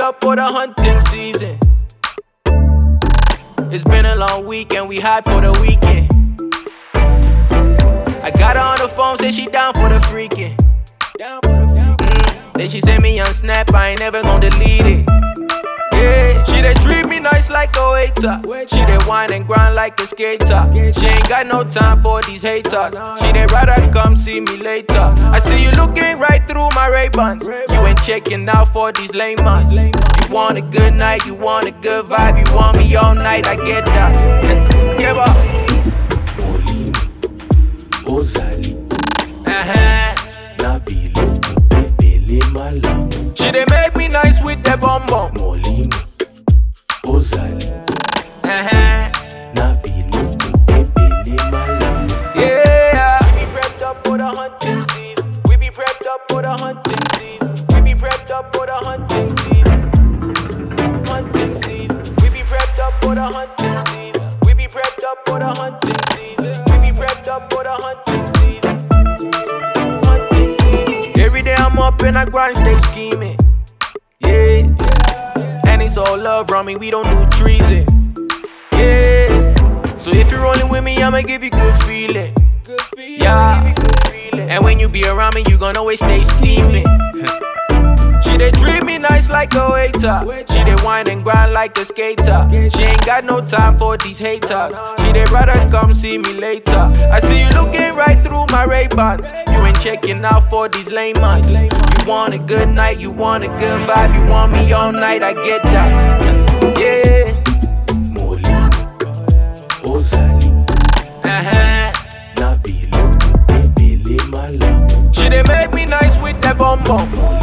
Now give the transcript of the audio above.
up for the hunting season. It's been a long week and we hot for the weekend. I got her on the phone, say she down for the freaking. Then she send me on Snap, I ain't never gon' delete it. Yeah, she dey treat me nice like a waiter. She dey whine and grind like a skater. She ain't got no time for these haters. She dey rather come see me later. I see you looking right through my Ray-Bans. You ain't checking out for these lame ones. You want a good night, you want a good vibe, you want me all night, I get that. Give up. Molini, Ozali, Nabilo, Pepele Malamu. She dey make me nice with the bum bum. Molini, Ozali, Nabilo, Pepele Malamu. Yeah, we be prepped up for the hunting season. We be prepped up for the hunting season. We be prepped up for the hunting season. Hunting season. We be prepped up for the hunting season. We be prepped up for the hunting season. We be prepped up for the hunting season. Hunting season. Every day I'm up and I grind, stay scheming. Yeah, and it's all love around me. We don't do treason. Yeah, so if you're rolling with me, I'ma give you good feeling. Yeah, and when you be around me, you gon' always stay scheming. She dey treat me nice like a waiter. She dey whine and grind like a skater. She ain't got no time for these haters. She dey rather come see me later. I see you looking right through my Ray-Bans. You ain't checking out for these lame ones. You want a good night, you want a good vibe, you want me all night, I get that. Yeah. Molini, Ozali, Nabilo, Pepele Malamu. She dey make me nice with that bum bum.